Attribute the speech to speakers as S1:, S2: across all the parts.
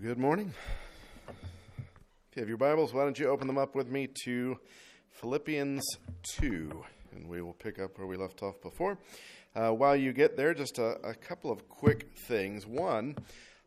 S1: Good morning. If you have your Bibles, why don't you open them up with me to Philippians 2, and we will pick up where we left off before. While you get there, just a couple of quick things. One,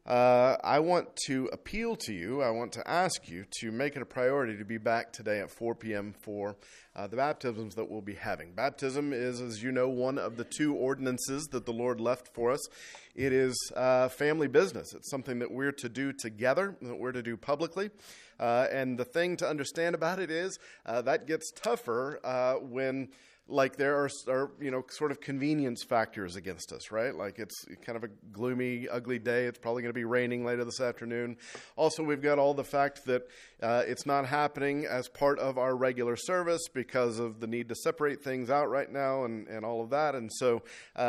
S1: I want to appeal to you, I want to ask you to make it a priority to be back today at 4 p.m. for the baptisms that we'll be having. Baptism is, as you know, one of the two ordinances that the Lord left for us. It is family business. It's something that we're to do together, that we're to do publicly. And the thing to understand about it is that gets tougher when there are sort of convenience factors against us, right? Like it's kind of a gloomy, ugly day. It's probably going to be raining later this afternoon. Also, we've got all the fact that it's not happening as part of our regular service because of the need to separate things out right now and all of that. And so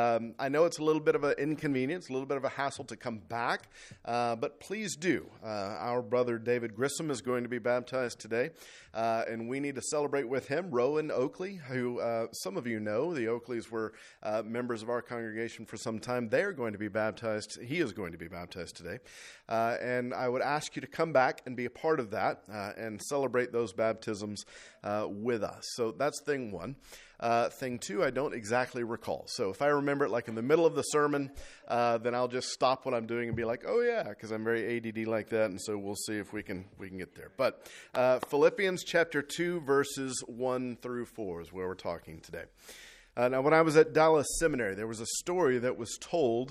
S1: I know it's a little bit of an inconvenience, a little bit of a hassle to come back, but please do. Our brother David Grissom is going to be baptized today, and we need to celebrate with him. Rowan Oakley, who some of you know, the Oakleys were members of our congregation for some time. They're going to be baptized. He is going to be baptized today. And I would ask you to come back and be a part of that and celebrate those baptisms with us. So that's thing one. Thing two, I don't exactly recall. So if I remember it like in the middle of the sermon, then I'll just stop what I'm doing and be like, oh yeah, because I'm very ADD like that. And so we'll see if we can get there. But Philippians chapter 2, verses 1 through 4 is where we're talking today. Now, when I was at Dallas Seminary, there was a story that was told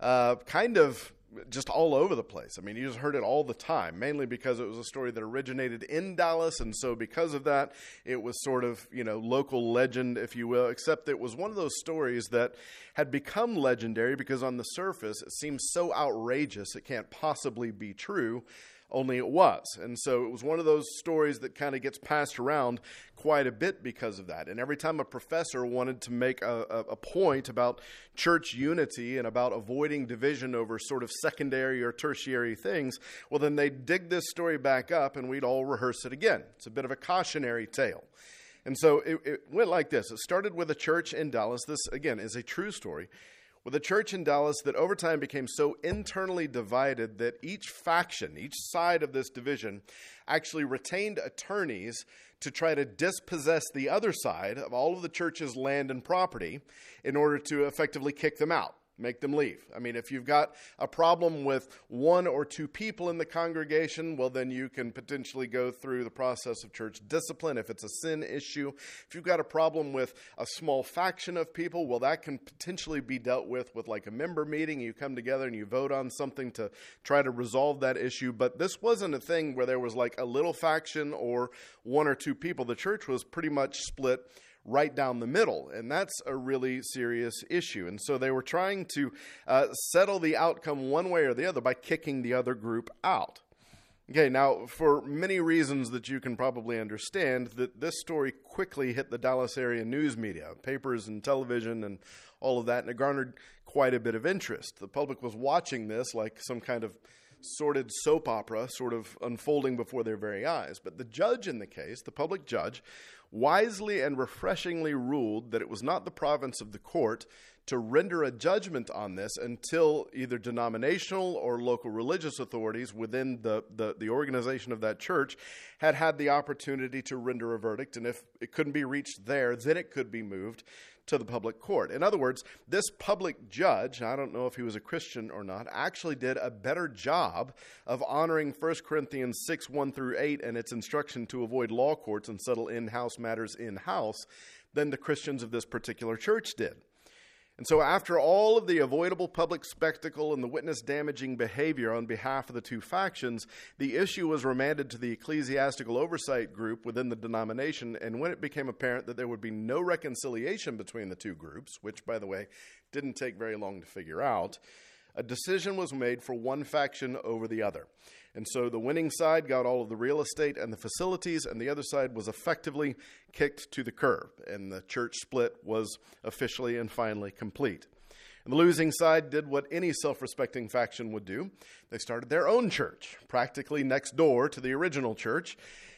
S1: kind of just all over the place. I mean, you just heard it all the time, mainly because it was a story that originated in Dallas, and so because of that, it was sort of, local legend, if you will, except it was one of those stories that had become legendary because on the surface, it seems so outrageous it can't possibly be true, only it was. And so it was one of those stories that kind of gets passed around quite a bit because of that. And every time a professor wanted to make a point about church unity and about avoiding division over sort of secondary or tertiary things, well, then they'd dig this story back up and we'd all rehearse it again. It's a bit of a cautionary tale. And so it went like this. It started with a church in Dallas. This, again, is a true story. With a church in Dallas that over time became so internally divided that each faction, each side of this division, actually retained attorneys to try to dispossess the other side of all of the church's land and property in order to effectively kick them out. Make them leave. I mean, if you've got a problem with one or two people in the congregation, well, then you can potentially go through the process of church discipline if it's a sin issue. If you've got a problem with a small faction of people, well, that can potentially be dealt with like a member meeting. You come together and you vote on something to try to resolve that issue. But this wasn't a thing where there was like a little faction or one or two people. The church was pretty much split right down the middle, and that's a really serious issue. And so they were trying to settle the outcome one way or the other by kicking the other group out. Okay, now, for many reasons that you can probably understand, that this story quickly hit the Dallas area news media, papers and television and all of that, and it garnered quite a bit of interest. The public was watching this like some kind of sordid soap opera sort of unfolding before their very eyes. But the judge in the case, the public judge, wisely and refreshingly ruled that it was not the province of the court to render a judgment on this until either denominational or local religious authorities within the organization of that church had the opportunity to render a verdict. And if it couldn't be reached there, then it could be moved to the public court. In other words, this public judge, I don't know if he was a Christian or not, actually did a better job of honoring 1 Corinthians 6, 1 through 8 and its instruction to avoid law courts and settle in-house matters in-house than the Christians of this particular church did. And so after all of the avoidable public spectacle and the witness-damaging behavior on behalf of the two factions, the issue was remanded to the ecclesiastical oversight group within the denomination, and when it became apparent that there would be no reconciliation between the two groups, which, by the way, didn't take very long to figure out, a decision was made for one faction over the other. And so the winning side got all of the real estate and the facilities, and the other side was effectively kicked to the curb, and the church split was officially and finally complete. And the losing side did what any self-respecting faction would do. They started their own church, practically next door to the original church,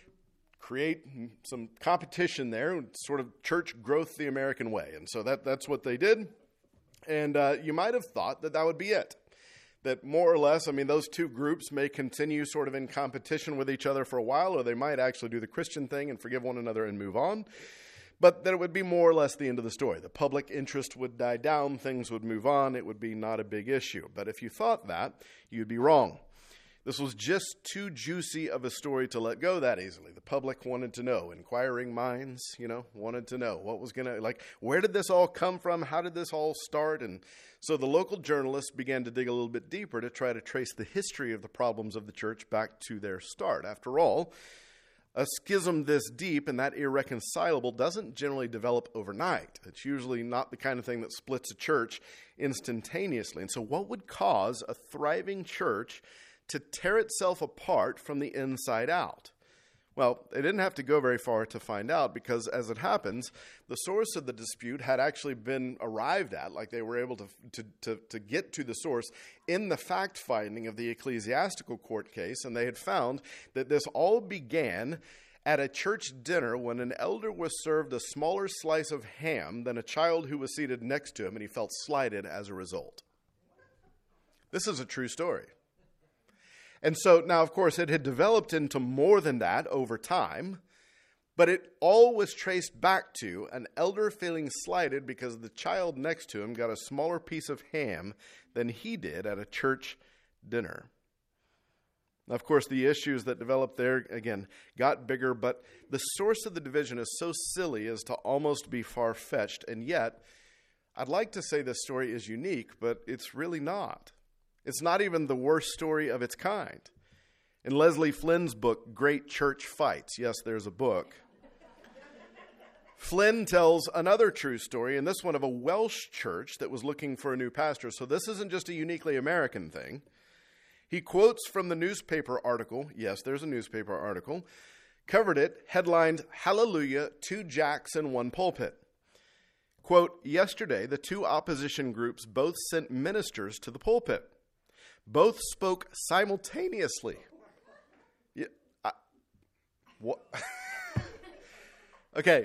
S1: create some competition there, sort of church growth the American way. And so that's what they did. And you might have thought that would be it. that more or less, I mean, those two groups may continue sort of in competition with each other for a while, or they might actually do the Christian thing and forgive one another and move on. But that it would be more or less the end of the story. The public interest would die down, things would move on, it would be not a big issue. But if you thought that, you'd be wrong. This was just too juicy of a story to let go that easily. The public wanted to know. Inquiring minds, wanted to know what was where did this all come from? How did this all start? And so the local journalists began to dig a little bit deeper to try to trace the history of the problems of the church back to their start. After all, a schism this deep and that irreconcilable doesn't generally develop overnight. It's usually not the kind of thing that splits a church instantaneously. And so what would cause a thriving church to tear itself apart from the inside out? Well, they didn't have to go very far to find out, because as it happens, the source of the dispute had actually been arrived at, like they were able to get to the source in the fact-finding of the ecclesiastical court case, and they had found that this all began at a church dinner when an elder was served a smaller slice of ham than a child who was seated next to him, and he felt slighted as a result. This is a true story. And so now, of course, it had developed into more than that over time, but it all was traced back to an elder feeling slighted because the child next to him got a smaller piece of ham than he did at a church dinner. Now, of course, the issues that developed there, again, got bigger, but the source of the division is so silly as to almost be far-fetched, and yet, I'd like to say this story is unique, but it's really not. It's not even the worst story of its kind. In Leslie Flynn's book, Great Church Fights, yes, there's a book, Flynn tells another true story, and this one of a Welsh church that was looking for a new pastor. So this isn't just a uniquely American thing. He quotes from the newspaper article, yes, there's a newspaper article, covered it, headlined, "Hallelujah, 2 jacks in 1 pulpit." Quote, "Yesterday, the 2 opposition groups both sent ministers to the pulpit. Both spoke simultaneously." Yeah, what? Okay,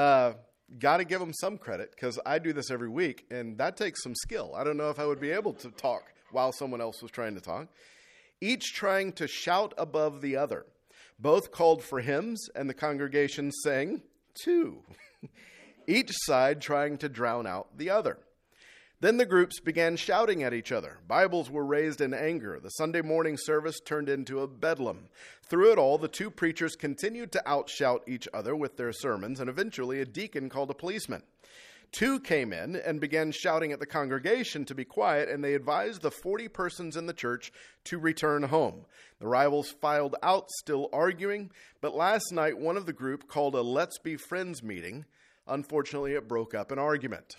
S1: got to give them some credit, because I do this every week, and that takes some skill. I don't know if I would be able to talk while someone else was trying to talk. Each trying to shout above the other. Both called for hymns, and the congregation sang too. Each side trying to drown out the other. Then the groups began shouting at each other. Bibles were raised in anger. The Sunday morning service turned into a bedlam. Through it all, the 2 preachers continued to outshout each other with their sermons, and eventually a deacon called a policeman. 2 came in and began shouting at the congregation to be quiet, and they advised the 40 persons in the church to return home. The rivals filed out, still arguing, but last night one of the group called a Let's Be Friends meeting. Unfortunately, it broke up an argument.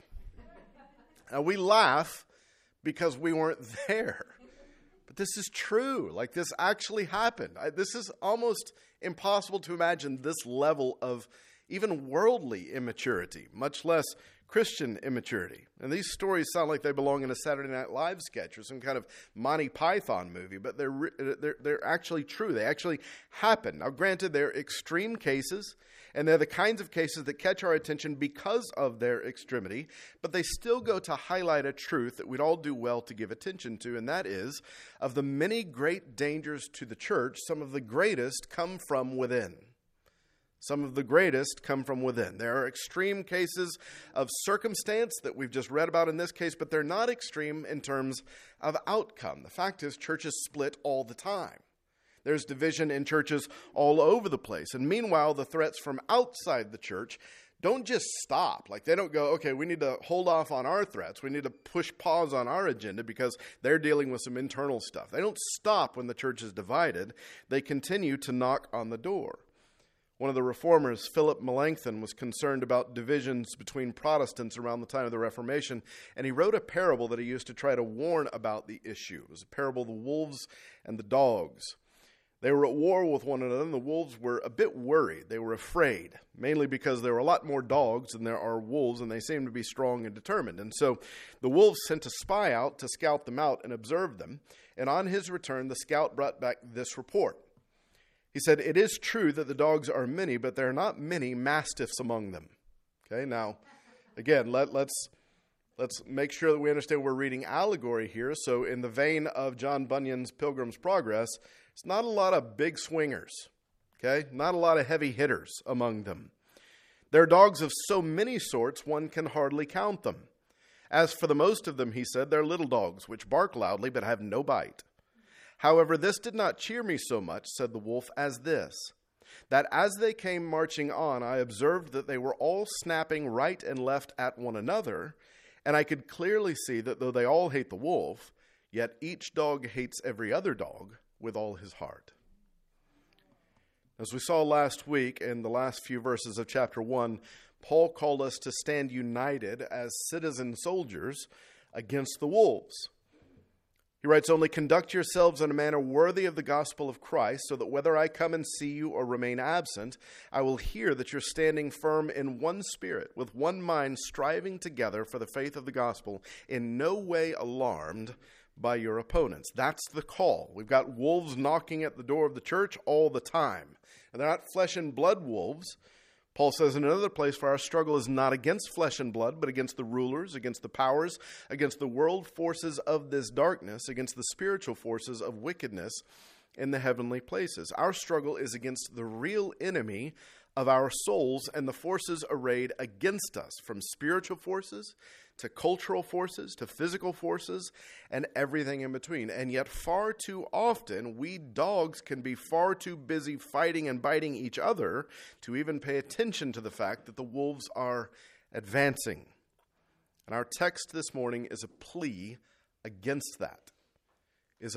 S1: Now, we laugh because we weren't there. But this is true. Like, this actually happened. This is almost impossible to imagine this level of even worldly immaturity, much less Christian immaturity. And these stories sound like they belong in a Saturday Night Live sketch or some kind of Monty Python movie, but they're actually true. They actually happen. Now, granted, they're extreme cases, and they're the kinds of cases that catch our attention because of their extremity, but they still go to highlight a truth that we'd all do well to give attention to, and that is, of the many great dangers to the church, some of the greatest come from within. Some of the greatest come from within. There are extreme cases of circumstance that we've just read about in this case, but they're not extreme in terms of outcome. The fact is, churches split all the time. There's division in churches all over the place. And meanwhile, the threats from outside the church don't just stop. Like, they don't go, okay, we need to hold off on our threats. We need to push pause on our agenda because they're dealing with some internal stuff. They don't stop when the church is divided. They continue to knock on the door. One of the reformers, Philip Melanchthon, was concerned about divisions between Protestants around the time of the Reformation, and he wrote a parable that he used to try to warn about the issue. It was a parable of the wolves and the dogs. They were at war with one another, and the wolves were a bit worried. They were afraid, mainly because there were a lot more dogs than there are wolves, and they seemed to be strong and determined. And so the wolves sent a spy out to scout them out and observe them, and on his return, the scout brought back this report. He said, "It is true that the dogs are many, but there are not many mastiffs among them." Okay, now, again, let's let's make sure that we understand we're reading allegory here. So in the vein of John Bunyan's Pilgrim's Progress, it's not a lot of big swingers, okay? Not a lot of heavy hitters among them. They're dogs of so many sorts, one can hardly count them. As for the most of them, he said, they're little dogs, which bark loudly but have no bite. However, this did not cheer me so much, said the wolf, as this, that as they came marching on, I observed that they were all snapping right and left at one another, and I could clearly see that though they all hate the wolf, yet each dog hates every other dog with all his heart. As we saw last week in the last few verses of chapter 1, Paul called us to stand united as citizen soldiers against the wolves. He writes, only conduct yourselves in a manner worthy of the gospel of Christ, so that whether I come and see you or remain absent, I will hear that you're standing firm in one spirit, with one mind, striving together for the faith of the gospel, in no way alarmed by your opponents. That's the call. We've got wolves knocking at the door of the church all the time. And they're not flesh and blood wolves. Paul says in another place, for our struggle is not against flesh and blood, but against the rulers, against the powers, against the world forces of this darkness, against the spiritual forces of wickedness in the heavenly places. Our struggle is against the real enemy of our souls and the forces arrayed against us, from spiritual forces to cultural forces to physical forces and everything in between. And yet far too often, we dogs can be far too busy fighting and biting each other to even pay attention to the fact that the wolves are advancing. And our text this morning is a plea against that. It's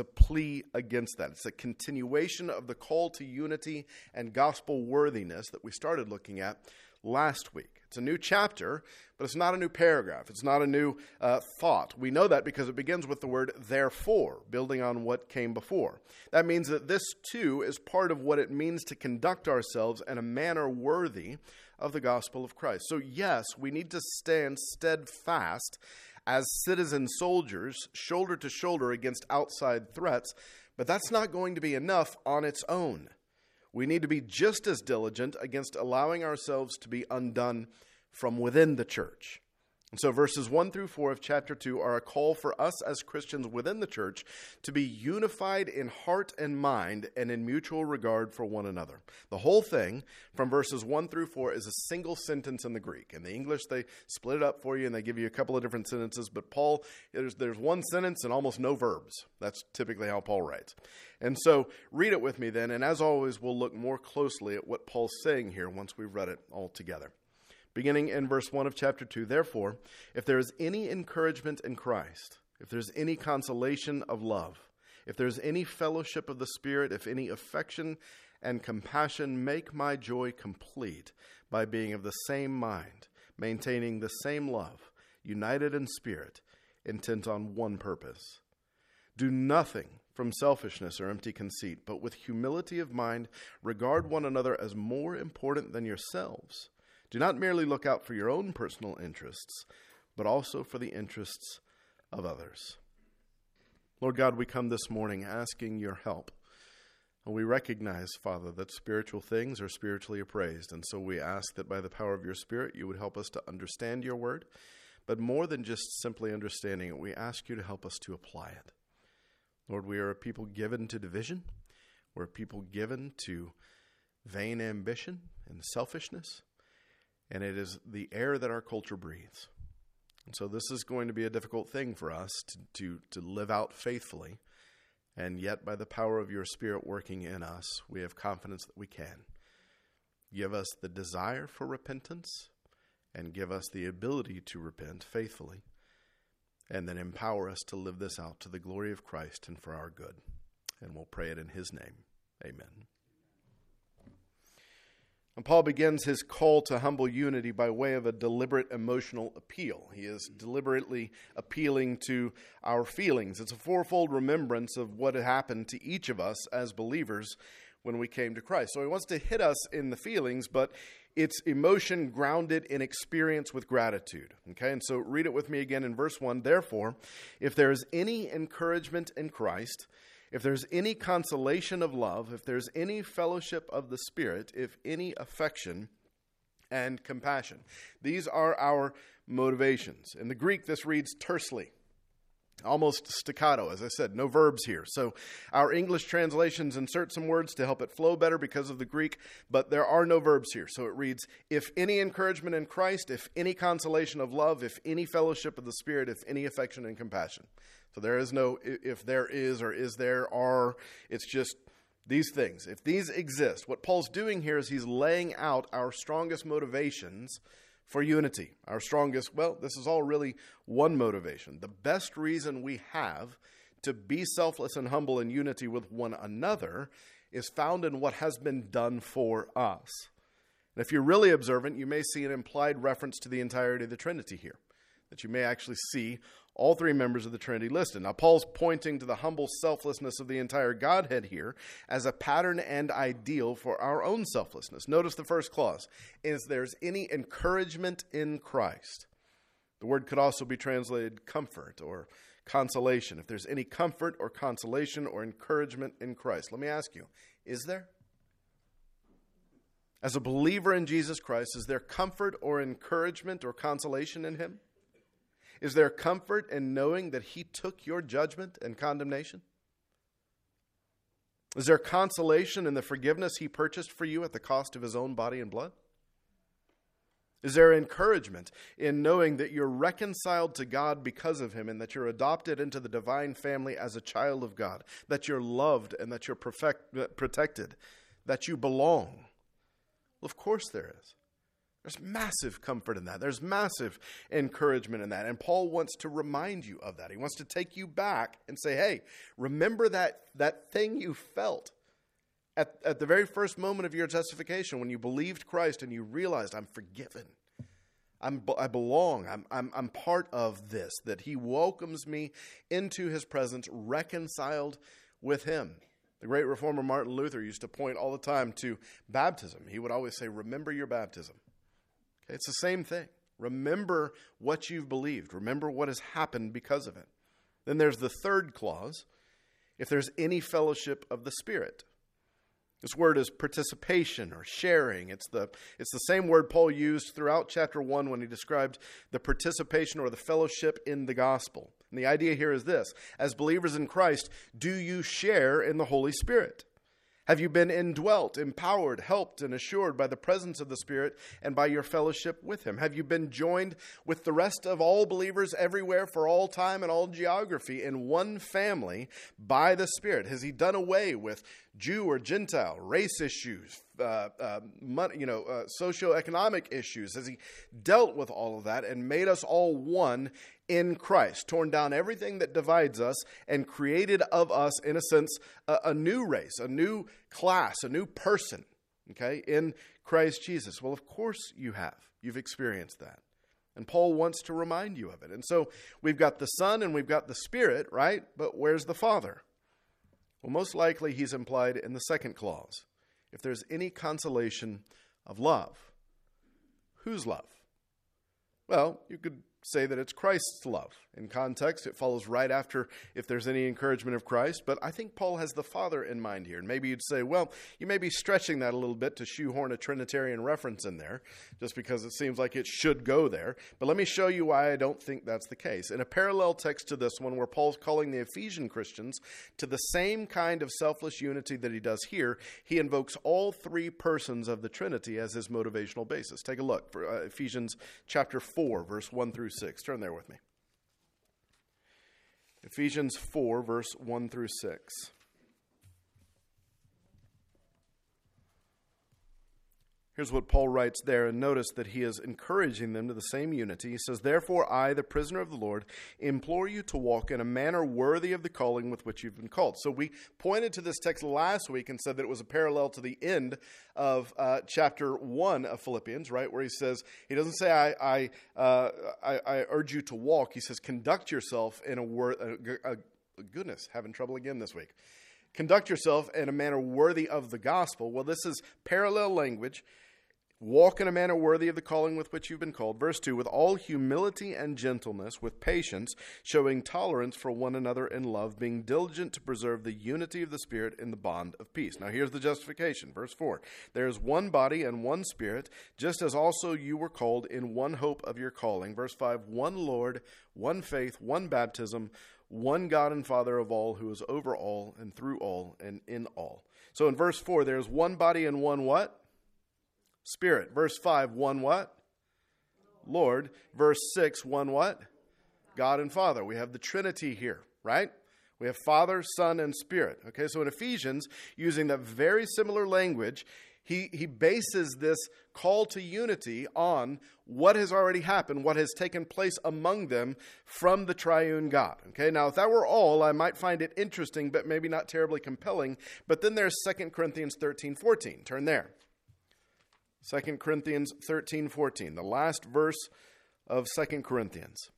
S1: a continuation of the call to unity and gospel worthiness that we started looking at last week. It's a new chapter, but it's not a new paragraph. It's not a new thought. We know that because it begins with the word therefore, building on what came before. That means that this too is part of what it means to conduct ourselves in a manner worthy of the gospel of Christ. So yes, we need to stand steadfast as citizen soldiers, shoulder to shoulder against outside threats, but that's not going to be enough on its own. We need to be just as diligent against allowing ourselves to be undone from within the church. And so verses 1 through 4 of chapter 2 are a call for us as Christians within the church to be unified in heart and mind and in mutual regard for one another. The whole thing from verses 1 through 4 is a single sentence in the Greek. In the English, they split it up for you and they give you a couple of different sentences. But Paul, there's one sentence and almost no verbs. That's typically how Paul writes. And so read it with me then. And as always, we'll look more closely at what Paul's saying here once we've read it all together. Beginning in verse 1 of chapter 2, therefore, if there is any encouragement in Christ, if there's any consolation of love, if there's any fellowship of the Spirit, if any affection and compassion, make my joy complete by being of the same mind, maintaining the same love, united in spirit, intent on one purpose. Do nothing from selfishness or empty conceit, but with humility of mind, regard one another as more important than yourselves. Do not merely look out for your own personal interests, but also for the interests of others. Lord God, we come this morning asking your help. And we recognize, Father, that spiritual things are spiritually appraised. And so we ask that by the power of your Spirit, you would help us to understand your word. But more than just simply understanding it, we ask you to help us to apply it. Lord, we are a people given to division. We're a people given to vain ambition and selfishness. And it is the air that our culture breathes. And so this is going to be a difficult thing for us to live out faithfully. And yet, by the power of your Spirit working in us, we have confidence that we can. Give us the desire for repentance and give us the ability to repent faithfully. And then empower us to live this out to the glory of Christ and for our good. And we'll pray it in his name. Amen. And Paul begins his call to humble unity by way of a deliberate emotional appeal. He is deliberately appealing to our feelings. It's a fourfold remembrance of what had happened to each of us as believers when we came to Christ. So he wants to hit us in the feelings, but it's emotion grounded in experience with gratitude. Okay, and so read it with me again in verse 1. Therefore, if there is any encouragement in Christ, if there's any consolation of love, if there's any fellowship of the Spirit, if any affection and compassion. These are our motivations. In the Greek, this reads tersely, almost staccato. As I said, no verbs here. So our English translations insert some words to help it flow better because of the Greek, but there are no verbs here. So it reads, if any encouragement in Christ, if any consolation of love, if any fellowship of the Spirit, if any affection and compassion. So there is no if there is or is there are. It's just these things. If these exist, what Paul's doing here is he's laying out our strongest motivations for unity. Our strongest, well, this is all really one motivation. The best reason we have to be selfless and humble in unity with one another is found in what has been done for us. And if you're really observant, you may see an implied reference to the entirety of the Trinity here, that you may actually see all three members of the Trinity listed. Now, Paul's pointing to the humble selflessness of the entire Godhead here as a pattern and ideal for our own selflessness. Notice the first clause, is there's any encouragement in Christ. The word could also be translated comfort or consolation. If there's any comfort or consolation or encouragement in Christ. Let me ask you, is there? As a believer in Jesus Christ, is there comfort or encouragement or consolation in him? Is there comfort in knowing that he took your judgment and condemnation? Is there consolation in the forgiveness he purchased for you at the cost of his own body and blood? Is there encouragement in knowing that you're reconciled to God because of him and that you're adopted into the divine family as a child of God, that you're loved and that you're protected, that you belong? Well, of course there is. There's massive comfort in that. There's massive encouragement in that. And Paul wants to remind you of that. He wants to take you back and say, hey, remember that thing you felt at the very first moment of your justification when you believed Christ and you realized I'm forgiven. I belong. I'm part of this, that he welcomes me into his presence, reconciled with him. The great reformer Martin Luther used to point all the time to baptism. He would always say, remember your baptism. It's the same thing. Remember what you've believed. Remember what has happened because of it. Then there's the third clause, if there's any fellowship of the Spirit. This word is participation or sharing. It's the same word Paul used throughout chapter 1 when he described the participation or the fellowship in the gospel. And the idea here is this: as believers in Christ, do you share in the Holy Spirit? Have you been indwelt, empowered, helped, and assured by the presence of the Spirit and by your fellowship with him? Have you been joined with the rest of all believers everywhere for all time and all geography in one family by the Spirit? Has he done away with Jew or Gentile, race issues, socioeconomic issues? Has he dealt with all of that and made us all one in Christ, torn down everything that divides us and created of us, in a sense, a new race, a new class, a new person, okay, in Christ Jesus? Well, of course you have. You've experienced that. And Paul wants to remind you of it. And so we've got the Son and we've got the Spirit, right? But where's the Father? Well, most likely he's implied in the second clause. If there's any consolation of love. Whose love? Well, you could say that it's Christ's love. In context, it follows right after if there's any encouragement of Christ. But I think Paul has the Father in mind here. And maybe you'd say, well, you may be stretching that a little bit to shoehorn a Trinitarian reference in there, just because it seems like it should go there. But let me show you why I don't think that's the case. In a parallel text to this one, where Paul's calling the Ephesian Christians to the same kind of selfless unity that he does here, he invokes all three persons of the Trinity as his motivational basis. Take a look for Ephesians chapter 4, verse 1 through 6. Turn there with me. Ephesians 4, verse 1 through 6. Here's what Paul writes there, and notice that he is encouraging them to the same unity. He says, therefore I, the prisoner of the Lord, implore you to walk in a manner worthy of the calling with which you've been called. So we pointed to this text last week and said that it was a parallel to the end of chapter 1 of Philippians, right, where he says, he doesn't say, I urge you to walk. He says, conduct yourself in goodness, having trouble again this week. Conduct yourself in a manner worthy of the gospel. Well, this is parallel language Walk in a manner worthy of the calling with which you've been called. Verse 2, with all humility and gentleness, with patience, showing tolerance for one another in love, being diligent to preserve the unity of the Spirit in the bond of peace. Now here's the justification. Verse 4, there is one body and one Spirit, just as also you were called in one hope of your calling. Verse 5, one Lord, one faith, one baptism, one God and Father of all, who is over all and through all and in all. So in verse 4, there's one body and one what? Spirit. Verse 5, one what? Lord. Verse 6, one what? God and Father. We have the Trinity here, right? We have Father, Son, and Spirit. Okay, so in Ephesians, using that very similar language, he bases this call to unity on what has already happened, what has taken place among them from the triune God. Okay, now if that were all, I might find it interesting, but maybe not terribly compelling. But then there's 2 Corinthians 13:14. Turn there. 2 Corinthians 13:14, the last verse of 2 Corinthians.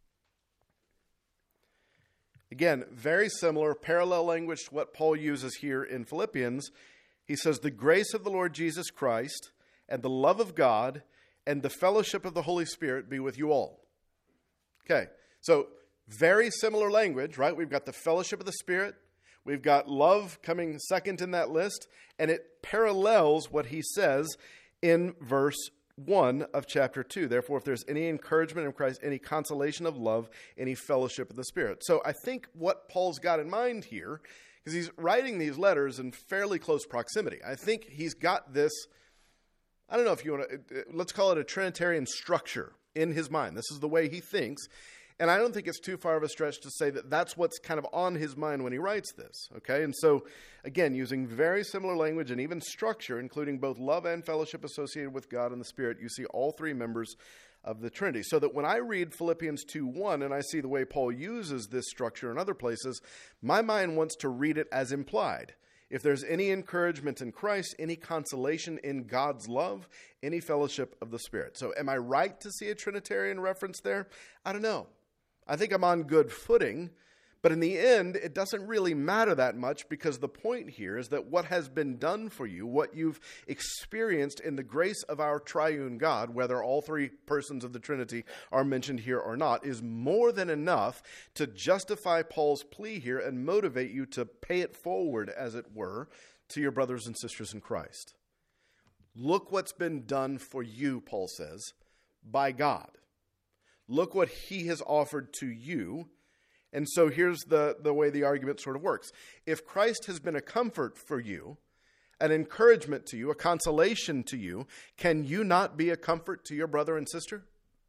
S1: Again, very similar, parallel language to what Paul uses here in Philippians. He says, the grace of the Lord Jesus Christ and the love of God and the fellowship of the Holy Spirit be with you all. Okay, so very similar language, right? We've got the fellowship of the Spirit. We've got love coming second in that list, and it parallels what he says in verse 1 of chapter 2. Therefore, if there's any encouragement in Christ, any consolation of love, any fellowship of the Spirit. So I think what Paul's got in mind here, because he's writing these letters in fairly close proximity, I think he's got this, I don't know if you want to, let's call it a Trinitarian structure in his mind. This is the way he thinks. And I don't think it's too far of a stretch to say that that's what's kind of on his mind when he writes this, okay? And so, again, using very similar language and even structure, including both love and fellowship associated with God and the Spirit, you see all three members of the Trinity. So that when I read Philippians 2:1 and I see the way Paul uses this structure in other places, my mind wants to read it as implied. If there's any encouragement in Christ, any consolation in God's love, any fellowship of the Spirit. So am I right to see a Trinitarian reference there? I don't know. I think I'm on good footing, but in the end, it doesn't really matter that much, because the point here is that what has been done for you, what you've experienced in the grace of our triune God, whether all three persons of the Trinity are mentioned here or not, is more than enough to justify Paul's plea here and motivate you to pay it forward, as it were, to your brothers and sisters in Christ. Look what's been done for you, Paul says, by God. Look what he has offered to you. And so here's the way the argument sort of works. If Christ has been a comfort for you, an encouragement to you, a consolation to you, can you not be a comfort to your brother and sister?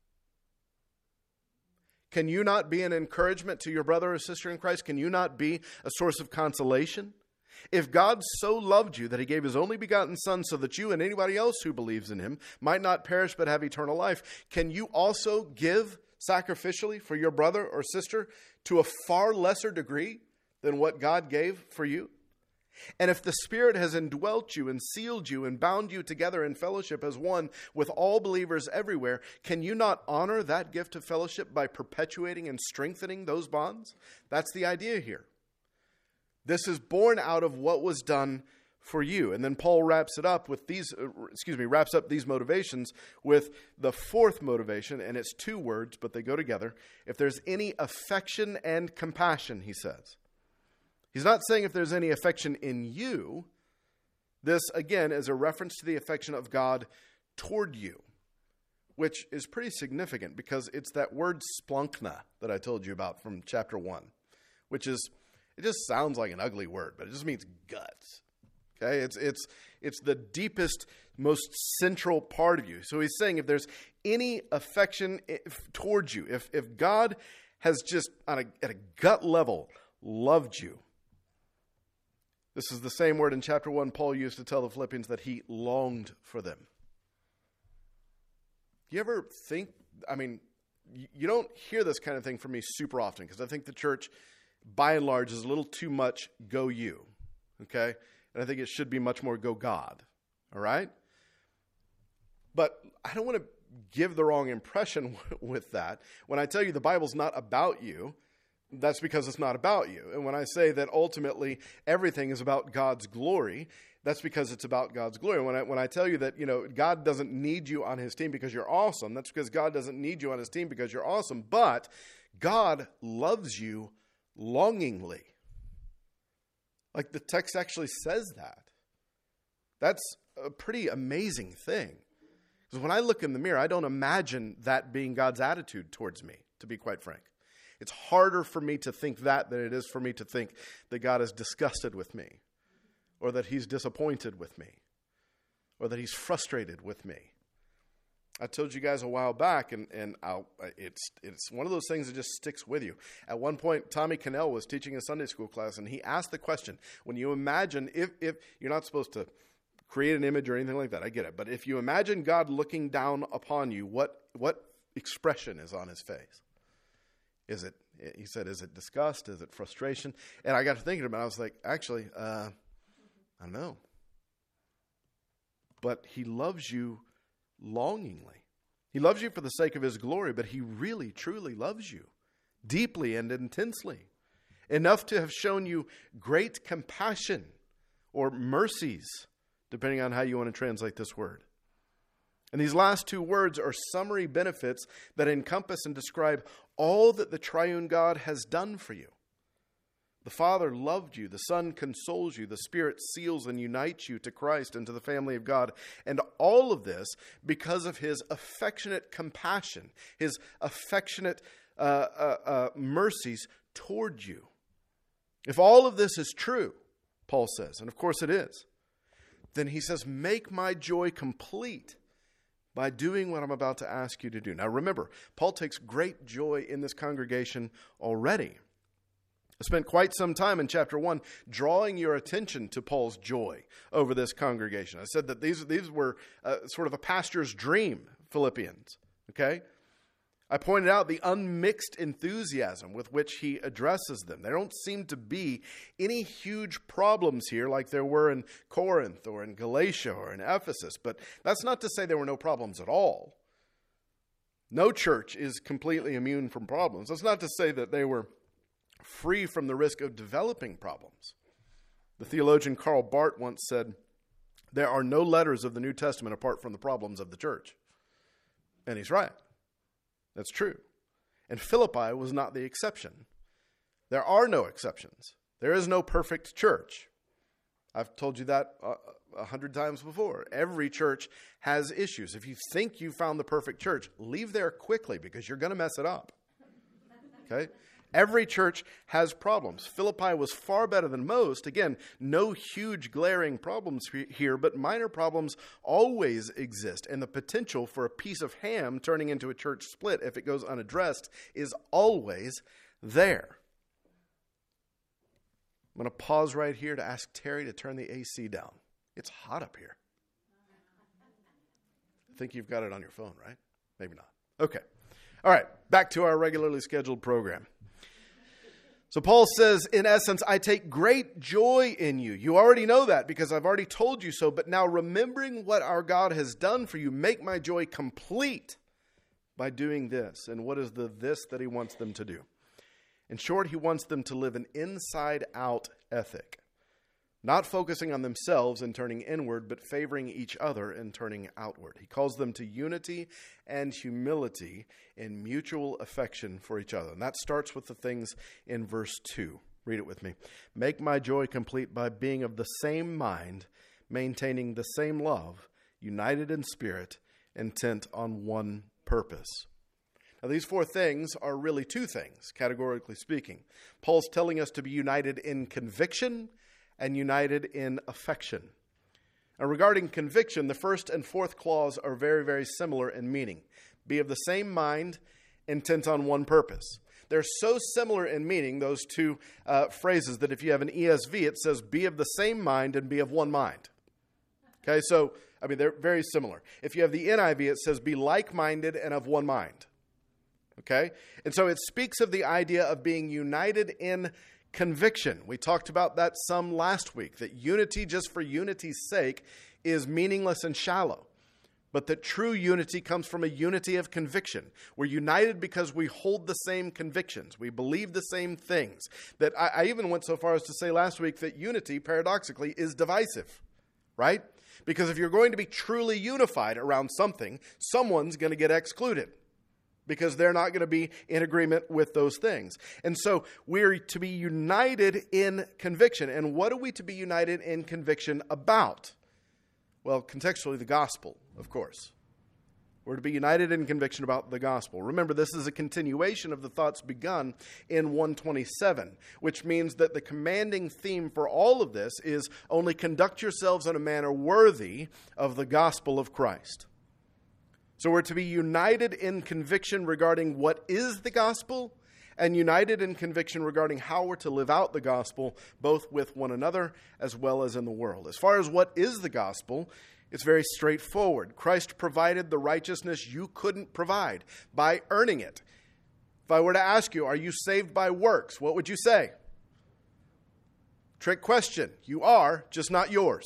S1: Can you not be an encouragement to your brother or sister in Christ? Can you not be a source of consolation? If God so loved you that he gave his only begotten Son so that you and anybody else who believes in him might not perish but have eternal life, can you also give sacrificially for your brother or sister to a far lesser degree than what God gave for you? And if the Spirit has indwelt you and sealed you and bound you together in fellowship as one with all believers everywhere, can you not honor that gift of fellowship by perpetuating and strengthening those bonds? That's the idea here. This is born out of what was done for you. And then Paul wraps up these motivations with the fourth motivation, and it's two words, but they go together. If there's any affection and compassion, he says. He's not saying if there's any affection in you. This, again, is a reference to the affection of God toward you, which is pretty significant because it's that word splunkna that I told you about from chapter 1, which is, it just sounds like an ugly word, but it just means guts. Okay, it's the deepest, most central part of you. So he's saying if there's any affection towards you, if God has just at a gut level loved you, this is the same word in chapter 1 Paul used to tell the Philippians that he longed for them. Do you ever think, you don't hear this kind of thing from me super often because I think the church, by and large, is a little too much go you, okay? And I think it should be much more go God, all right? But I don't want to give the wrong impression with that. When I tell you the Bible's not about you, that's because it's not about you. And when I say that ultimately everything is about God's glory, that's because it's about God's glory. When I tell you that, God doesn't need you on his team because you're awesome, that's because God doesn't need you on his team because you're awesome. But God loves you longingly. Like the text actually says that. That's a pretty amazing thing. Because when I look in the mirror, I don't imagine that being God's attitude towards me, to be quite frank. It's harder for me to think that than it is for me to think that God is disgusted with me, or that he's disappointed with me, or that he's frustrated with me. I told you guys a while back, and it's one of those things that just sticks with you. At one point, Tommy Cannell was teaching a Sunday school class, and he asked the question, when you imagine, if you're not supposed to create an image or anything like that, I get it, but if you imagine God looking down upon you, what expression is on his face? He said, is it disgust? Is it frustration? And I got to thinking about it. I was like, actually, I don't know. But he loves you longingly. He loves you for the sake of his glory, but he really, truly loves you deeply and intensely, enough to have shown you great compassion or mercies, depending on how you want to translate this word. And these last two words are summary benefits that encompass and describe all that the triune God has done for you. The Father loved you, the Son consoles you, the Spirit seals and unites you to Christ and to the family of God. And all of this because of his affectionate compassion, his affectionate mercies toward you. If all of this is true, Paul says, and of course it is, then he says, make my joy complete by doing what I'm about to ask you to do. Now remember, Paul takes great joy in this congregation already. I spent quite some time in chapter 1 drawing your attention to Paul's joy over this congregation. I said that these were sort of a pastor's dream, Philippians, okay? I pointed out the unmixed enthusiasm with which he addresses them. There don't seem to be any huge problems here like there were in Corinth or in Galatia or in Ephesus. But that's not to say there were no problems at all. No church is completely immune from problems. That's not to say that they were free from the risk of developing problems. The theologian Karl Barth once said, there are no letters of the New Testament apart from the problems of the church. And he's right. That's true. And Philippi was not the exception. There are no exceptions. There is no perfect church. I've told you that 100 times before. Every church has issues. If you think you found the perfect church, leave there quickly because you're going to mess it up. Okay? Every church has problems. Philippi was far better than most. Again, no huge glaring problems here, but minor problems always exist. And the potential for a piece of ham turning into a church split if it goes unaddressed is always there. I'm going to pause right here to ask Terry to turn the AC down. It's hot up here. I think you've got it on your phone, right? Maybe not. Okay. All right. Back to our regularly scheduled program. So Paul says, in essence, I take great joy in you. You already know that because I've already told you so. But now remembering what our God has done for you, make my joy complete by doing this. And what is the this that he wants them to do? In short, he wants them to live an inside-out ethic. Not focusing on themselves and turning inward, but favoring each other and turning outward. He calls them to unity and humility in mutual affection for each other. And that starts with the things in verse 2. Read it with me. Make my joy complete by being of the same mind, maintaining the same love, united in spirit, intent on one purpose. Now, these four things are really two things, categorically speaking. Paul's telling us to be united in conviction and united in affection. Now, regarding conviction, the first and fourth clause are very, very similar in meaning. Be of the same mind, intent on one purpose. They're so similar in meaning, those two phrases, that if you have an ESV, it says be of the same mind and be of one mind. Okay, so, they're very similar. If you have the NIV, it says be like-minded and of one mind. Okay, and so it speaks of the idea of being united in conviction. We talked about that some last week, that unity just for unity's sake is meaningless and shallow. but that true unity comes from a unity of conviction. We're united because we hold the same convictions. We believe the same things. That I even went so far as to say last week that unity, paradoxically, is divisive, right? Because if you're going to be truly unified around something, someone's going to get excluded because they're not going to be in agreement with those things. And so we're to be united in conviction. And what are we to be united in conviction about? Well, contextually, the gospel, of course. We're to be united in conviction about the gospel. Remember, this is a continuation of the thoughts begun in 127, which means that the commanding theme for all of this is only conduct yourselves in a manner worthy of the gospel of Christ. So we're to be united in conviction regarding what is the gospel and united in conviction regarding how we're to live out the gospel, both with one another as well as in the world. As far as what is the gospel, it's very straightforward. Christ provided the righteousness you couldn't provide by earning it. If I were to ask you, are you saved by works? What would you say? Trick question. You are, just not yours.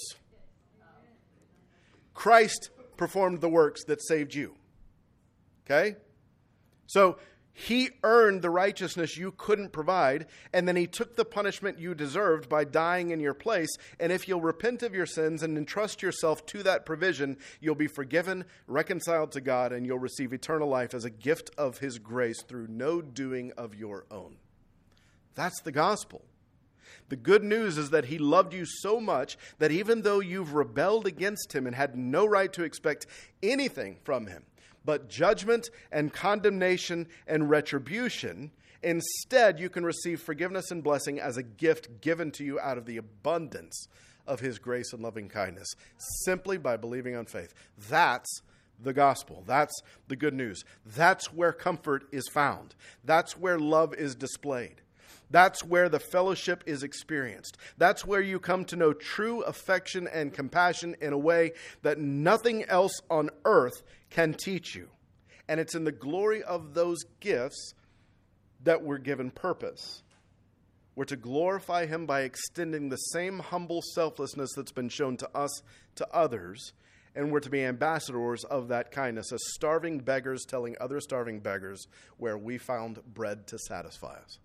S1: Christ performed the works that saved you. Okay? So, he earned the righteousness you couldn't provide, and then he took the punishment you deserved by dying in your place. And if you'll repent of your sins and entrust yourself to that provision, you'll be forgiven, reconciled to God, and you'll receive eternal life as a gift of his grace through no doing of your own. That's the gospel. The good news is that he loved you so much that even though you've rebelled against him and had no right to expect anything from him, but judgment and condemnation and retribution, instead you can receive forgiveness and blessing as a gift given to you out of the abundance of his grace and loving kindness, simply by believing on faith. That's the gospel. That's the good news. That's where comfort is found. That's where love is displayed. That's where the fellowship is experienced. That's where you come to know true affection and compassion in a way that nothing else on earth can teach you. And it's in the glory of those gifts that we're given purpose. We're to glorify him by extending the same humble selflessness that's been shown to us to others. And we're to be ambassadors of that kindness, as starving beggars telling other starving beggars where we found bread to satisfy us.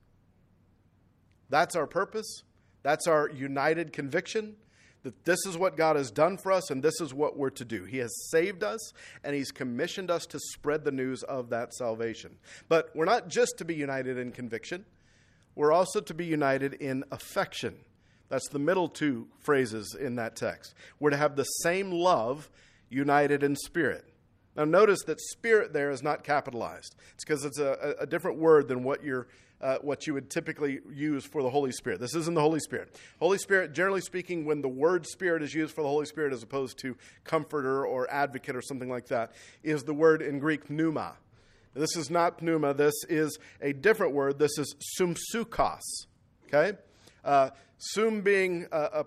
S1: That's our purpose. That's our united conviction that this is what God has done for us and this is what we're to do. He has saved us and he's commissioned us to spread the news of that salvation. But we're not just to be united in conviction. We're also to be united in affection. That's the middle two phrases in that text. We're to have the same love, united in spirit. Now notice that spirit there is not capitalized. It's because it's a different word than what you would typically use for the Holy Spirit. This isn't the Holy Spirit. Holy Spirit, generally speaking, when the word Spirit is used for the Holy Spirit as opposed to comforter or advocate or something like that, is the word in Greek pneuma. This is not pneuma. This is a different word. This is sumsukos. Okay? Sum being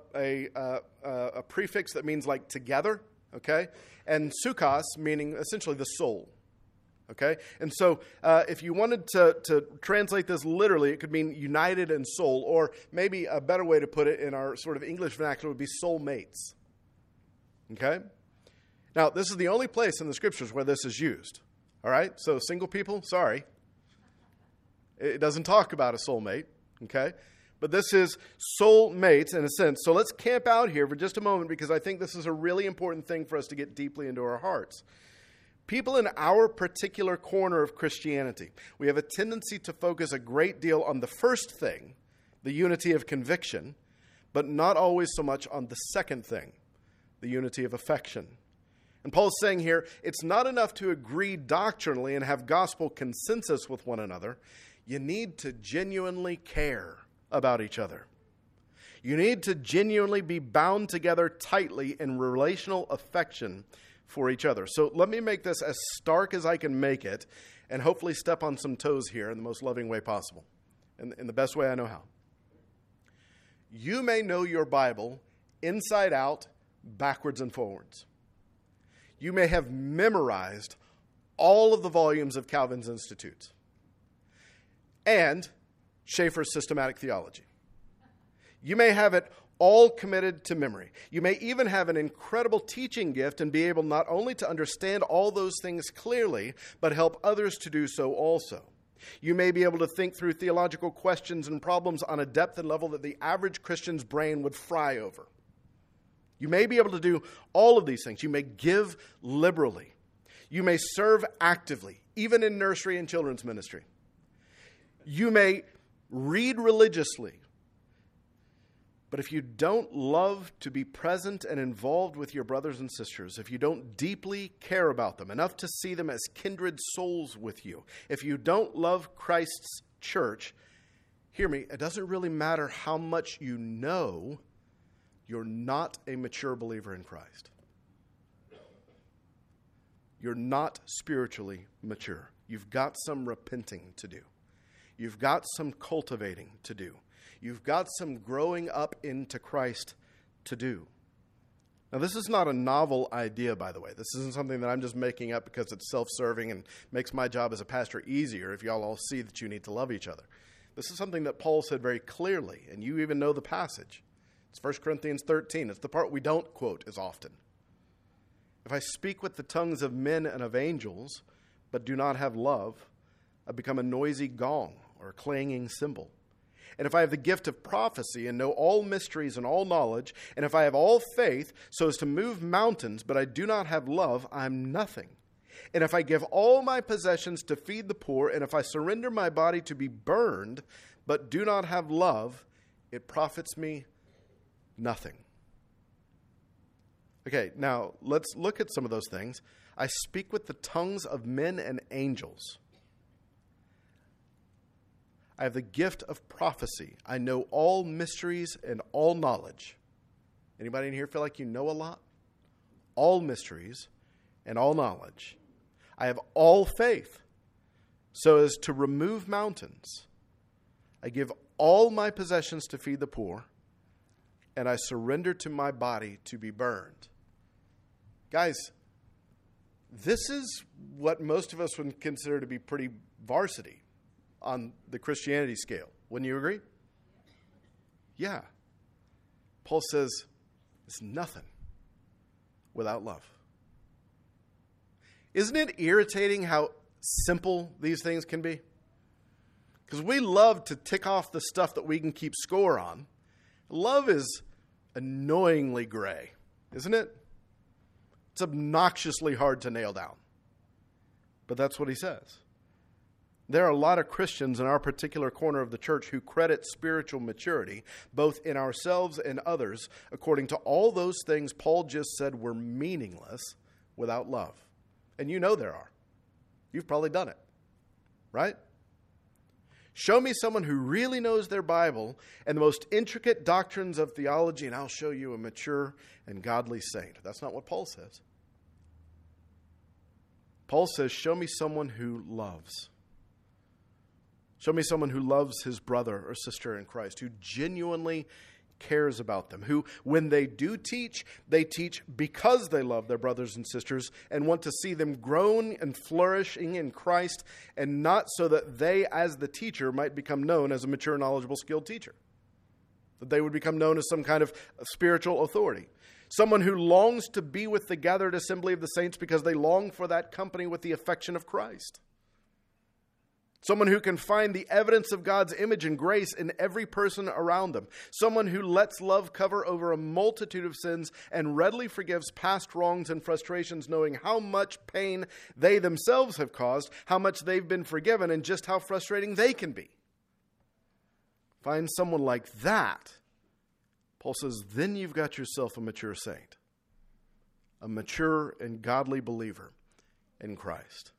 S1: a prefix that means like together. Okay? And sukos meaning essentially the soul. Okay? And so if you wanted to translate this literally, it could mean united in soul, or maybe a better way to put it in our sort of English vernacular would be soulmates. Okay? Now, this is the only place in the Scriptures where this is used. All right? So single people, sorry. It doesn't talk about a soulmate. Okay? But this is soulmates in a sense. So let's camp out here for just a moment because I think this is a really important thing for us to get deeply into our hearts. People in our particular corner of Christianity, we have a tendency to focus a great deal on the first thing, the unity of conviction, but not always so much on the second thing, the unity of affection. And Paul's saying here, it's not enough to agree doctrinally and have gospel consensus with one another. You need to genuinely care about each other. You need to genuinely be bound together tightly in relational affection for each other. So let me make this as stark as I can make it and hopefully step on some toes here in the most loving way possible, in the best way I know how. You may know your Bible inside out, backwards and forwards. You may have memorized all of the volumes of Calvin's Institutes and Schaeffer's Systematic Theology. You may have it all committed to memory. You may even have an incredible teaching gift and be able not only to understand all those things clearly, but help others to do so also. You may be able to think through theological questions and problems on a depth and level that the average Christian's brain would fry over. You may be able to do all of these things. You may give liberally. You may serve actively, even in nursery and children's ministry. You may read religiously. But if you don't love to be present and involved with your brothers and sisters, if you don't deeply care about them, enough to see them as kindred souls with you, if you don't love Christ's church, hear me, it doesn't really matter how much you know, you're not a mature believer in Christ. You're not spiritually mature. You've got some repenting to do. You've got some cultivating to do. You've got some growing up into Christ to do. Now, this is not a novel idea, by the way. This isn't something that I'm just making up because it's self-serving and makes my job as a pastor easier if y'all all see that you need to love each other. This is something that Paul said very clearly, and you even know the passage. It's 1 Corinthians 13. It's the part we don't quote as often. If I speak with the tongues of men and of angels, but do not have love, I become a noisy gong or a clanging cymbal. And if I have the gift of prophecy and know all mysteries and all knowledge, and if I have all faith so as to move mountains, but I do not have love, I am nothing. And if I give all my possessions to feed the poor, and if I surrender my body to be burned, but do not have love, it profits me nothing. Okay, now let's look at some of those things. I speak with the tongues of men and angels. I have the gift of prophecy. I know all mysteries and all knowledge. Anybody in here feel like you know a lot? All mysteries and all knowledge. I have all faith so as to remove mountains. I give all my possessions to feed the poor, and I surrender to my body to be burned. Guys, this is what most of us would consider to be pretty varsity on the Christianity scale. Wouldn't you agree? Yeah. Paul says it's nothing without love. Isn't it irritating how simple these things can be? Because we love to tick off the stuff that we can keep score on. Love is annoyingly gray, isn't it? It's obnoxiously hard to nail down. But that's what he says. There are a lot of Christians in our particular corner of the church who credit spiritual maturity, both in ourselves and others, according to all those things Paul just said were meaningless without love. And you know there are. You've probably done it, right? Show me someone who really knows their Bible and the most intricate doctrines of theology, and I'll show you a mature and godly saint. That's not what Paul says. Paul says, show me someone who loves. Show me someone who loves his brother or sister in Christ, who genuinely cares about them, who, when they do teach, they teach because they love their brothers and sisters and want to see them grown and flourishing in Christ, and not so that they, as the teacher, might become known as a mature, knowledgeable, skilled teacher. That they would become known as some kind of spiritual authority. Someone who longs to be with the gathered assembly of the saints because they long for that company with the affection of Christ. Someone who can find the evidence of God's image and grace in every person around them. Someone who lets love cover over a multitude of sins and readily forgives past wrongs and frustrations, knowing how much pain they themselves have caused, how much they've been forgiven, and just how frustrating they can be. Find someone like that. Paul says, then you've got yourself a mature saint. A mature and godly believer in Christ.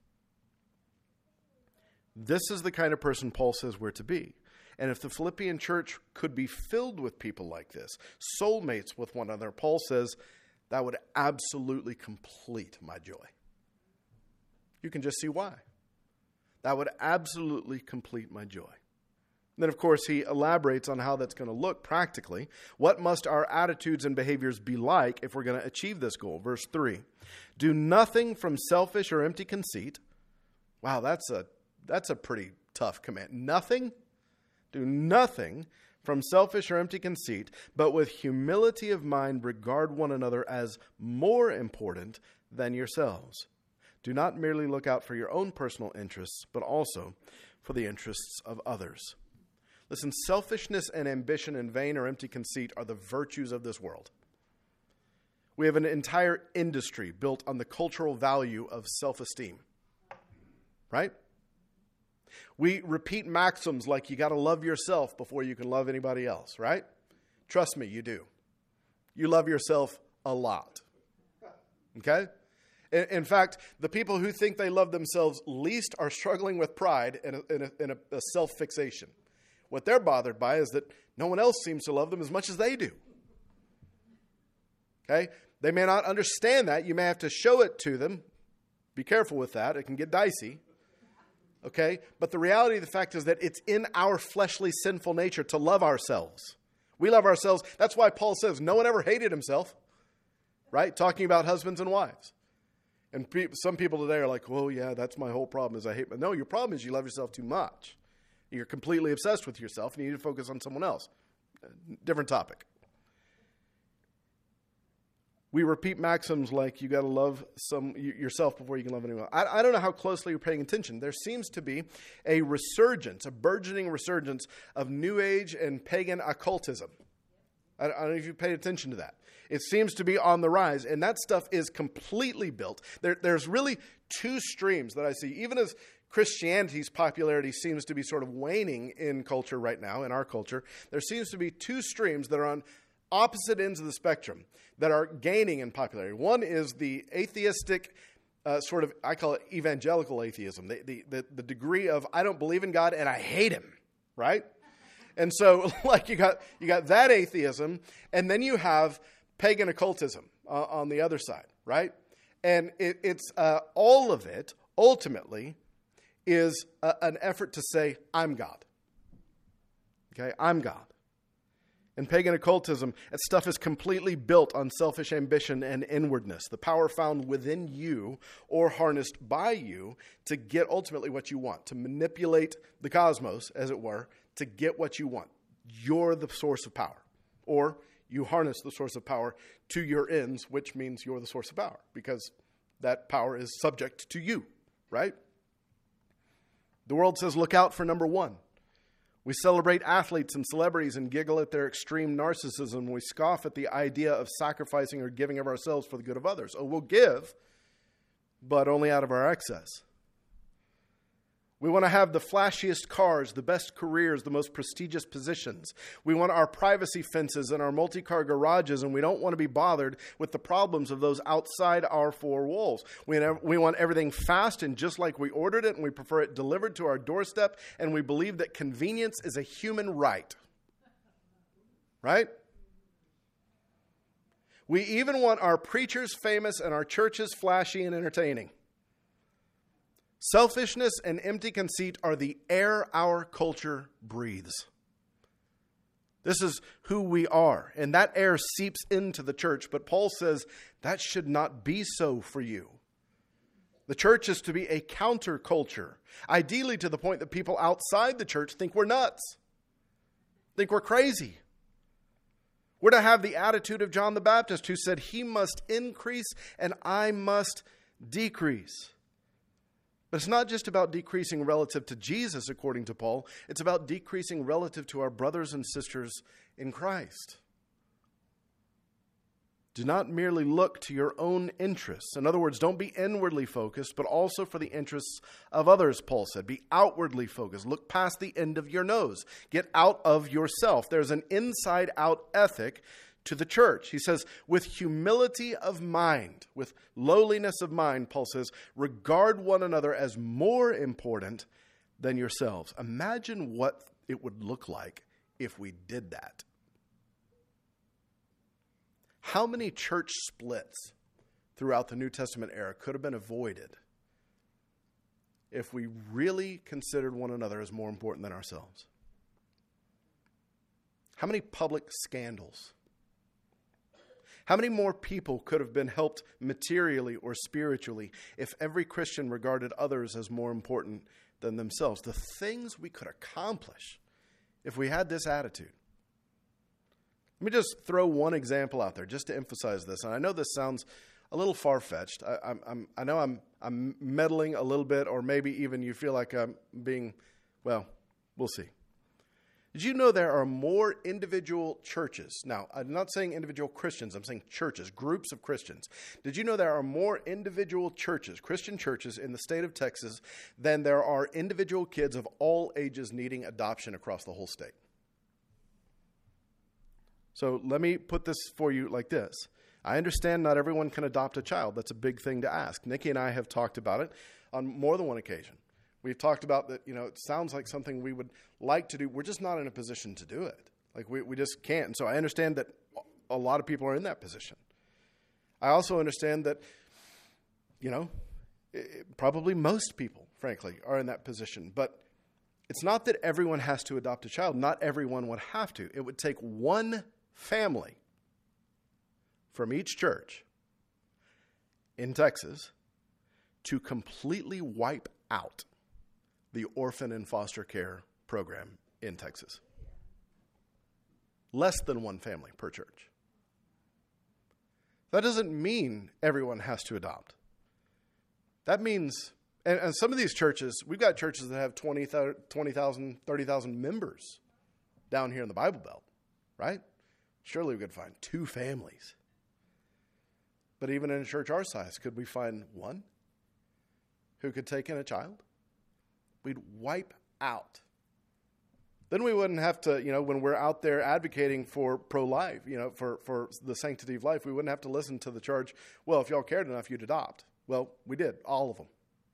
S1: This is the kind of person Paul says we're to be. And if the Philippian church could be filled with people like this, soulmates with one another, Paul says that would absolutely complete my joy. You can just see why. That would absolutely complete my joy. And then, of course, he elaborates on how that's going to look practically. What must our attitudes and behaviors be like if we're going to achieve this goal? Verse 3, do nothing from selfish or empty conceit. Wow, that's a pretty tough command. Nothing? Do nothing from selfish or empty conceit, but with humility of mind regard one another as more important than yourselves. Do not merely look out for your own personal interests, but also for the interests of others. Listen, selfishness and ambition and vain or empty conceit are the virtues of this world. We have an entire industry built on the cultural value of self-esteem, right? We repeat maxims like you got to love yourself before you can love anybody else, right? Trust me, you do. You love yourself a lot, okay? In fact, the people who think they love themselves least are struggling with pride and a self-fixation. What they're bothered by is that no one else seems to love them as much as they do. Okay? They may not understand that. You may have to show it to them. Be careful with that. It can get dicey. Okay? But the reality of the fact is that it's in our fleshly sinful nature to love ourselves. We love ourselves. That's why Paul says no one ever hated himself. Right? Talking about husbands and wives. And some people today are like, well, yeah, that's my whole problem is I hate my... No, your problem is you love yourself too much. You're completely obsessed with yourself and you need to focus on someone else. Different topic. We repeat maxims like you got to love yourself before you can love anyone else. I don't know how closely you're paying attention. There seems to be a resurgence, a burgeoning resurgence of New Age and pagan occultism. I don't know if you paid attention to that. It seems to be on the rise, and that stuff is completely built. There's really two streams that I see. Even as Christianity's popularity seems to be sort of waning in culture right now, in our culture, there seems to be two streams that are on opposite ends of the spectrum that are gaining in popularity. One is the atheistic sort of, I call it evangelical atheism, the degree of I don't believe in God and I hate him, right? And so like you got that atheism, and then you have pagan occultism on the other side, right? And it's all of it ultimately is an effort to say, I'm God. Okay, I'm God. In pagan occultism, that stuff is completely built on selfish ambition and inwardness, the power found within you or harnessed by you to get ultimately what you want, to manipulate the cosmos, as it were, to get what you want. You're the source of power. Or you harness the source of power to your ends, which means you're the source of power, because that power is subject to you, right? The world says, look out for number one. We celebrate athletes and celebrities and giggle at their extreme narcissism. We scoff at the idea of sacrificing or giving of ourselves for the good of others. Oh, we'll give, but only out of our excess. We want to have the flashiest cars, the best careers, the most prestigious positions. We want our privacy fences and our multi-car garages, and we don't want to be bothered with the problems of those outside our four walls. We want everything fast and just like we ordered it, and we prefer it delivered to our doorstep, and we believe that convenience is a human right. Right? We even want our preachers famous and our churches flashy and entertaining. Selfishness and empty conceit are the air our culture breathes. This is who we are, and that air seeps into the church, but Paul says that should not be so for you. The church is to be a counterculture, ideally to the point that people outside the church think we're nuts, think we're crazy. We're to have the attitude of John the Baptist, who said, he must increase and I must decrease. But it's not just about decreasing relative to Jesus, according to Paul. It's about decreasing relative to our brothers and sisters in Christ. Do not merely look to your own interests. In other words, don't be inwardly focused, but also for the interests of others, Paul said. Be outwardly focused. Look past the end of your nose. Get out of yourself. There's an inside-out ethic to the church. He says, with humility of mind, with lowliness of mind, Paul says, regard one another as more important than yourselves. Imagine what it would look like if we did that. How many church splits throughout the New Testament era could have been avoided if we really considered one another as more important than ourselves? How many public scandals? How many more people could have been helped materially or spiritually if every Christian regarded others as more important than themselves? The things we could accomplish if we had this attitude. Let me just throw one example out there just to emphasize this. And I know this sounds a little far-fetched. I know I'm meddling a little bit, or maybe even you feel like I'm being, well, we'll see. Did you know there are more individual churches? Now, I'm not saying individual Christians. I'm saying churches, groups of Christians. Did you know there are more individual churches, Christian churches in the state of Texas than there are individual kids of all ages needing adoption across the whole state? So let me put this for you like this. I understand not everyone can adopt a child. That's a big thing to ask. Nikki and I have talked about it on more than one occasion. We've talked about that, it sounds like something we would like to do. We're just not in a position to do it. Like we just can't. And so I understand that a lot of people are in that position. I also understand that, probably most people, frankly, are in that position. But it's not that everyone has to adopt a child. Not everyone would have to. It would take one family from each church in Texas to completely wipe out the orphan and foster care program in Texas. Less than one family per church. That doesn't mean everyone has to adopt. That means, and some of these churches, we've got churches that have 20,000, 30,000 members down here in the Bible Belt, right? Surely we could find 2 families. But even in a church our size, could we find one who could take in a child? We'd wipe out. Then we wouldn't have to, when we're out there advocating for pro-life, for the sanctity of life, we wouldn't have to listen to the charge, well, if y'all cared enough, you'd adopt. Well, we did, all of them.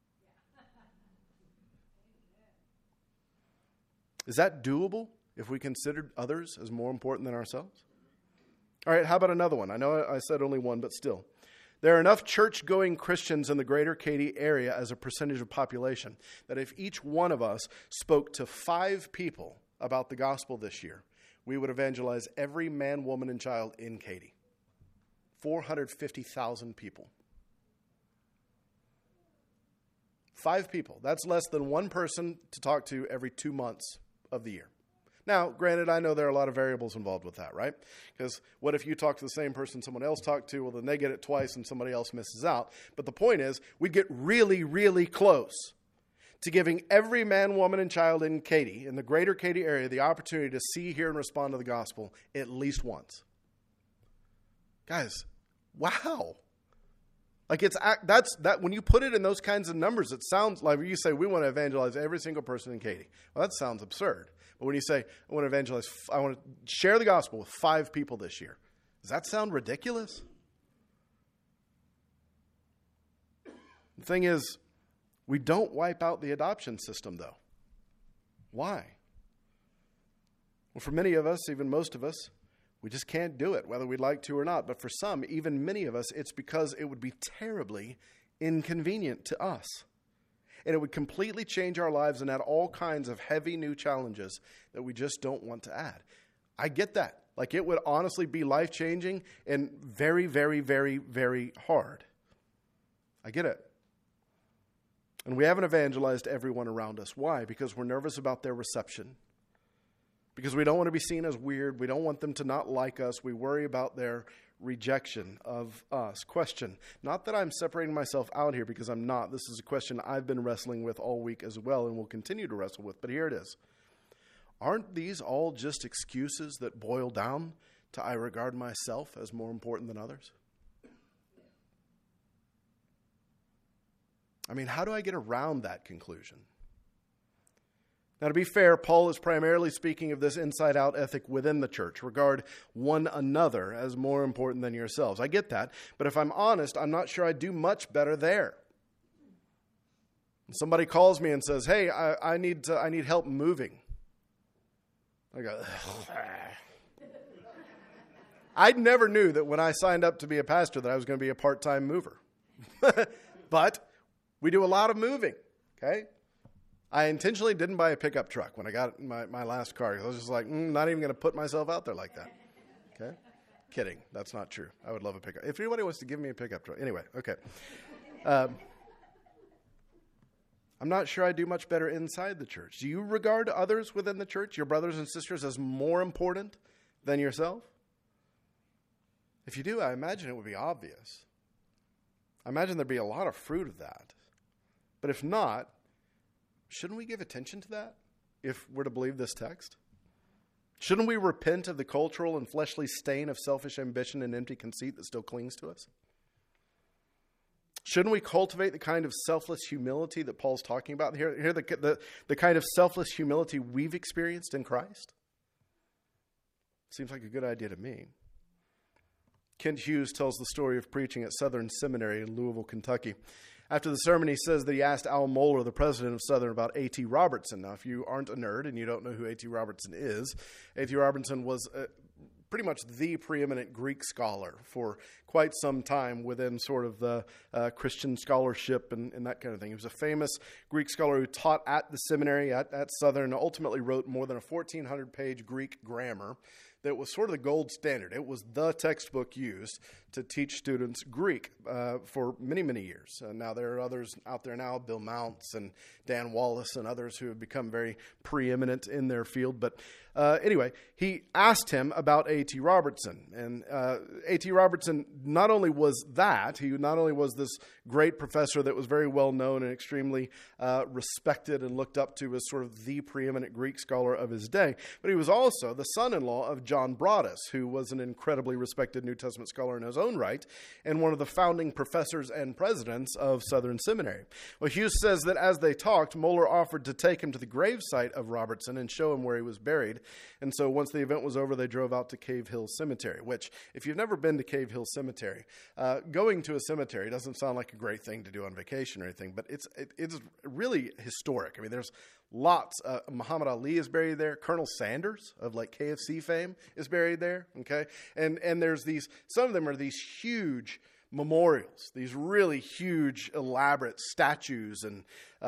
S1: Is that doable if we considered others as more important than ourselves? All right, how about another one? I know I said only one, but still. There are enough church-going Christians in the greater Katy area as a percentage of population that if each one of us spoke to 5 people about the gospel this year, we would evangelize every man, woman, and child in Katy. 450,000 people. 5 people. That's less than one person to talk to every 2 months of the year. Now, granted, I know there are a lot of variables involved with that, right? Because what if you talk to the same person someone else talked to? Well, then they get it twice and somebody else misses out. But the point is, we'd get really, really close to giving every man, woman, and child in Katy, in the greater Katy area, the opportunity to see, hear, and respond to the gospel at least once. Guys, wow. Like that when you put it in those kinds of numbers, it sounds like you say we want to evangelize every single person in Katy. Well, that sounds absurd. But when you say I want to share the gospel with 5 people this year, does that sound ridiculous? The thing is, we don't wipe out the adoption system, though. Why? Well, for many of us, even most of us, we just can't do it, whether we'd like to or not. But for some, even many of us, it's because it would be terribly inconvenient to us. And it would completely change our lives and add all kinds of heavy new challenges that we just don't want to add. I get that. Like, it would honestly be life-changing and very, very, very, very hard. I get it. And we haven't evangelized everyone around us. Why? Because we're nervous about their reception. Because we don't want to be seen as weird. We don't want them to not like us. We worry about their rejection of us. Question. Not that I'm separating myself out here, because I'm not. This is a question I've been wrestling with all week as well and will continue to wrestle with. But here it is. Aren't these all just excuses that boil down to I regard myself as more important than others? I mean, how do I get around that conclusion? Now, to be fair, Paul is primarily speaking of this inside-out ethic within the church. Regard one another as more important than yourselves. I get that. But if I'm honest, I'm not sure I do much better there. Somebody calls me and says, hey, I need help moving. I go, I never knew that when I signed up to be a pastor that I was going to be a part-time mover. But we do a lot of moving, okay? I intentionally didn't buy a pickup truck when I got my last car. I was just like, not even going to put myself out there like that. Okay? Kidding. That's not true. I would love a pickup. If anybody wants to give me a pickup truck. Anyway, okay. I'm not sure I do much better inside the church. Do you regard others within the church, your brothers and sisters, as more important than yourself? If you do, I imagine it would be obvious. I imagine there'd be a lot of fruit of that. But if not, shouldn't we give attention to that if we're to believe this text? Shouldn't we repent of the cultural and fleshly stain of selfish ambition and empty conceit that still clings to us? Shouldn't we cultivate the kind of selfless humility that Paul's talking about here? The kind of selfless humility we've experienced in Christ? Seems like a good idea to me. Kent Hughes tells the story of preaching at Southern Seminary in Louisville, Kentucky. After the sermon, he says that he asked Al Mohler, the president of Southern, about A.T. Robertson. Now, if you aren't a nerd and you don't know who A.T. Robertson is, A.T. Robertson was pretty much the preeminent Greek scholar for quite some time within sort of the Christian scholarship and that kind of thing. He was a famous Greek scholar who taught at the seminary at Southern and ultimately wrote more than a 1,400-page Greek grammar that was sort of the gold standard. It was the textbook used to teach students Greek for many, many years. Now, there are others out there now, Bill Mounts and Dan Wallace and others who have become very preeminent in their field. But anyway, he asked him about A.T. Robertson. And A.T. Robertson not only was that, he not only was this great professor that was very well known and extremely respected and looked up to as sort of the preeminent Greek scholar of his day, but he was also the son-in-law of John Broadus, who was an incredibly respected New Testament scholar in his own right, and one of the founding professors and presidents of Southern Seminary. Well, Hughes says that as they talked, Mohler offered to take him to the gravesite of Robertson and show him where he was buried. And so once the event was over, they drove out to Cave Hill Cemetery, which, if you've never been to Cave Hill Cemetery, going to a cemetery doesn't sound like a great thing to do on vacation or anything, but it's really historic. I mean, there's lots. Muhammad Ali is buried there. Colonel Sanders of like KFC fame is buried there. Okay, and there's these. Some of them are these huge memorials, these really huge, elaborate statues and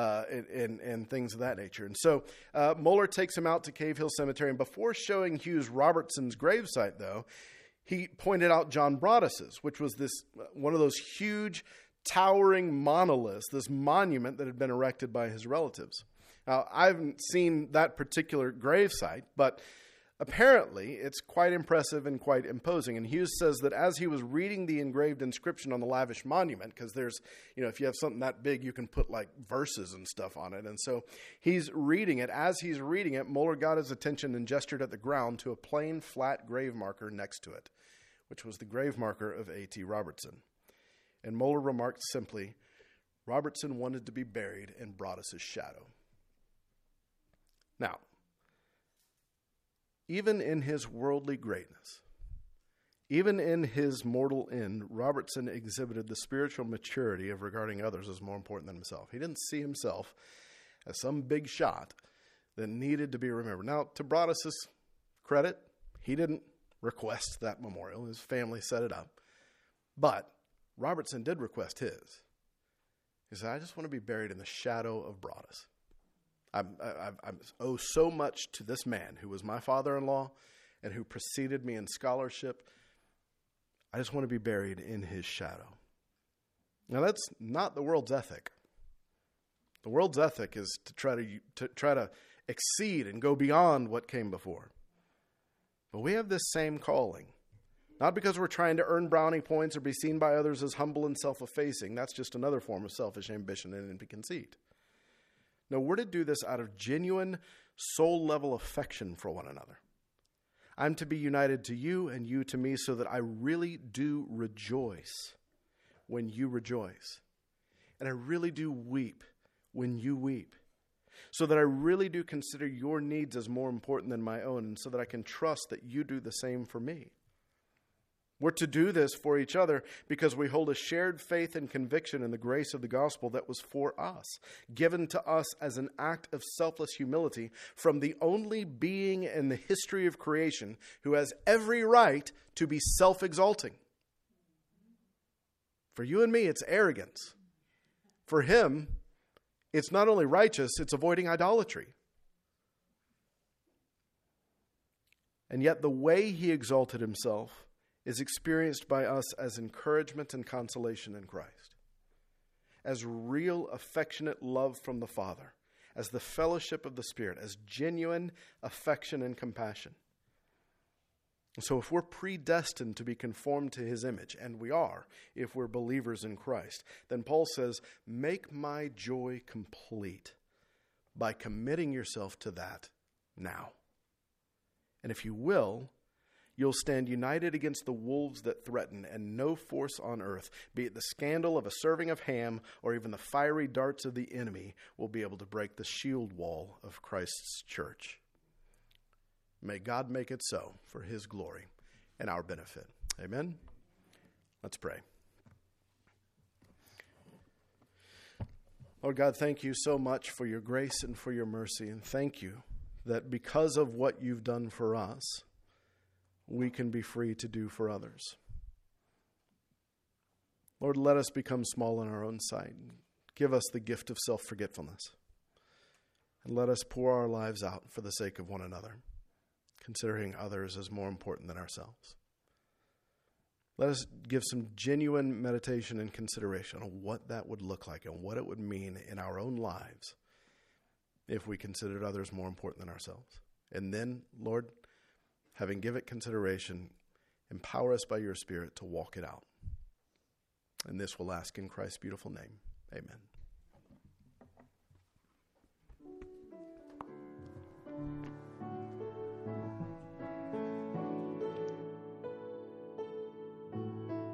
S1: things of that nature. And so Mohler takes him out to Cave Hill Cemetery, and before showing Hughes Robertson's gravesite, though, he pointed out John Broadus's, which was this one of those huge, towering monoliths, this monument that had been erected by his relatives. Now, I haven't seen that particular gravesite, but apparently it's quite impressive and quite imposing. And Hughes says that as he was reading the engraved inscription on the lavish monument, because there's, if you have something that big, you can put like verses and stuff on it. And so he's reading it. As he's reading it, Mohler got his attention and gestured at the ground to a plain, flat grave marker next to it, which was the grave marker of A.T. Robertson. And Mohler remarked simply, Robertson wanted to be buried in Broadus's shadow. Now, even in his worldly greatness, even in his mortal end, Robertson exhibited the spiritual maturity of regarding others as more important than himself. He didn't see himself as some big shot that needed to be remembered. Now, to Broadus's credit, he didn't request that memorial. His family set it up. But Robertson did request his. He said, I just want to be buried in the shadow of Broadus. I owe so much to this man who was my father-in-law and who preceded me in scholarship. I just want to be buried in his shadow. Now, that's not the world's ethic. The world's ethic is to try to exceed and go beyond what came before. But we have this same calling. Not because we're trying to earn brownie points or be seen by others as humble and self-effacing. That's just another form of selfish ambition and empty conceit. No, we're to do this out of genuine soul-level affection for one another. I'm to be united to you and you to me so that I really do rejoice when you rejoice. And I really do weep when you weep. So that I really do consider your needs as more important than my own, and so that I can trust that you do the same for me. We're to do this for each other because we hold a shared faith and conviction in the grace of the gospel that was for us, given to us as an act of selfless humility from the only being in the history of creation who has every right to be self-exalting. For you and me, it's arrogance. For him, it's not only righteous, it's avoiding idolatry. And yet the way he exalted himself is experienced by us as encouragement and consolation in Christ, as real affectionate love from the Father, as the fellowship of the Spirit, as genuine affection and compassion. So if we're predestined to be conformed to his image, and we are if we're believers in Christ, then Paul says, make my joy complete by committing yourself to that now. And if you will, you'll stand united against the wolves that threaten, and no force on earth, be it the scandal of a serving of ham or even the fiery darts of the enemy, will be able to break the shield wall of Christ's church. May God make it so for his glory and our benefit. Amen? Let's pray. Lord God, thank you so much for your grace and for your mercy, and thank you that because of what you've done for us, we can be free to do for others. Lord, let us become small in our own sight. Give us the gift of self-forgetfulness, and let us pour our lives out for the sake of one another, considering others as more important than ourselves. Let us give some genuine meditation and consideration on what that would look like and what it would mean in our own lives if we considered others more important than ourselves. And then, Lord, having given it consideration, empower us by your Spirit to walk it out. And this we'll ask in Christ's beautiful name. Amen.